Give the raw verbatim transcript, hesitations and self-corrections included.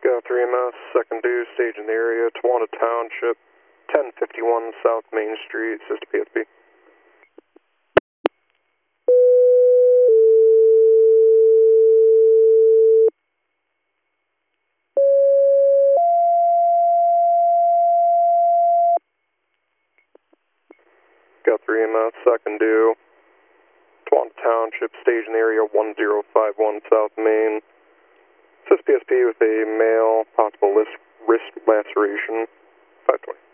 Got three M S, second due, stage in the area, Tawanda Township, ten fifty-one South Main Street, assist P S P. Got three M S, second due, Tawanda Township, stage in the area, one zero five one South Main. Assist P S P with a male, possible wrist, wrist laceration, five twenty.